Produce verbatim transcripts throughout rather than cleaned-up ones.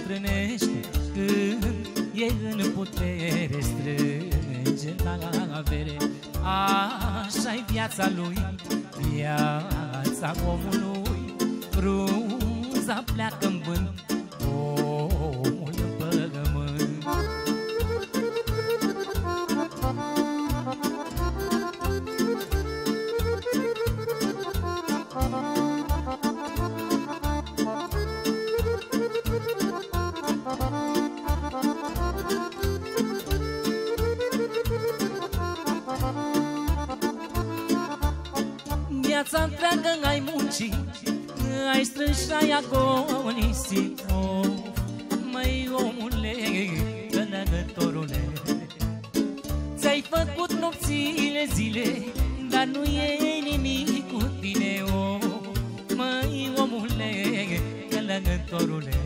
bătrânește când e în putere, strânge la avere. Așa-i viața lui, viața omului. Frunza pleacă în vânt, omul în pământ. Viața întreagă ai muncit, ai strâns și-ai agonisit. Oh, măi omule, călătorule, ți-ai făcut nopțile zile, dar nu e nimic cu tine. Oh, măi omule, călătorule,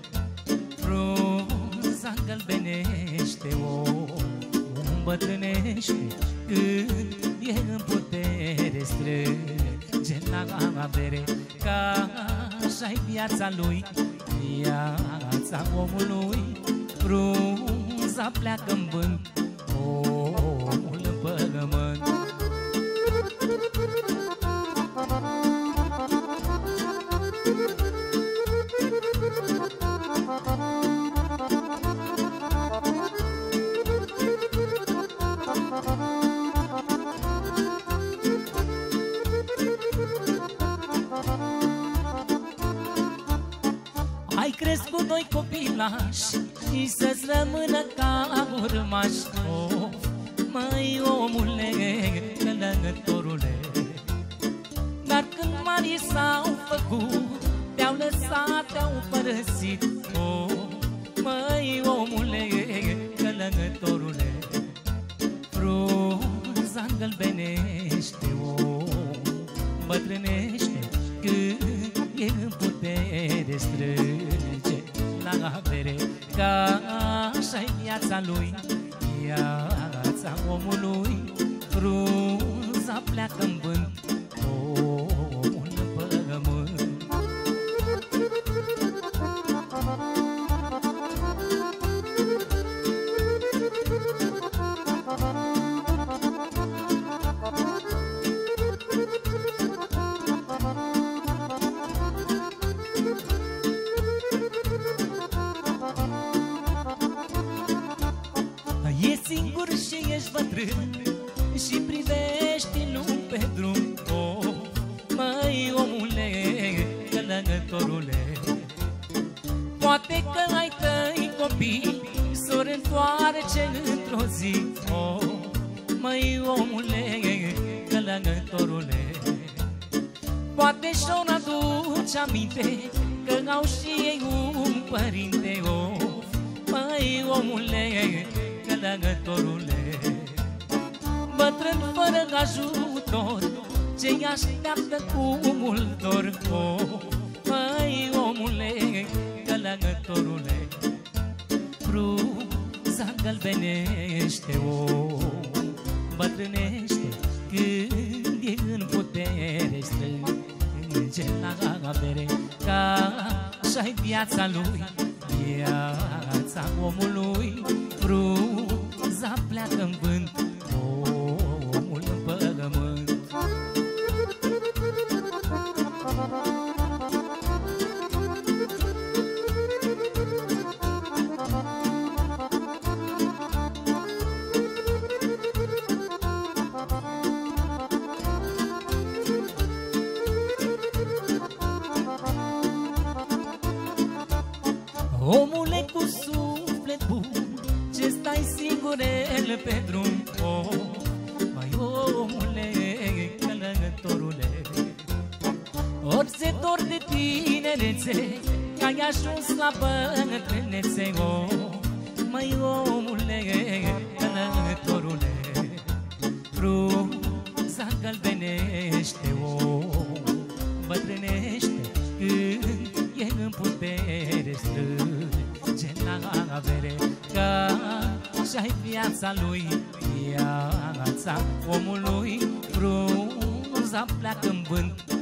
frunza îngălbenește, oh, îmbătrânește când e în putere, strânge la avere. Ca așa-i viața lui, viața omului. Frunza pleacă în vânt, omul în pământ. Ai crescut doi copilași și să-ți rămână ca urmași. Oh, măi omule, călătorule, dar când mari s-au făcut, te-au lăsat, te-au părăsit. Oh, măi omule, călătorule, frunza îngălbenește, oh, bătrânește când e în putere, strânge la avere. Ca așa-i viața lui, viața omului. Frunza pleacă în vânt, omul în pământ. Singur și ești bătrân și privești nu pe drum. Oh, măi omule, călătorule, poate că ai tăi copii s-or întoarce într-o zi. Oh, măi omule, călătorule, poate și-o n-aduci aminte că au și ei un părinte. Oh, măi omule, călătorule, bătrân fără ajutor, ce-i așteaptă cu mult dor. Oh, măi omule, călătorule, frunza îngălbenește, oh, bătrânește când e în putere, strânge la avere. Ca așa-i viața lui, viața omului. Frunza pleacă în vânt, omul în pământ. Omule cu suflet bun, ce stai singurel pe drum. Oh, măi omule, călătorule, ori se dor de tinerețe, că ai ajuns la bătrânețe. Oh, măi omule, călătorule, frunza îngălbenește, oh, bătrânește când e în putere, strânge la avere. Ca așa-i viața lui, viața omului. Frunza pleacă în vânt,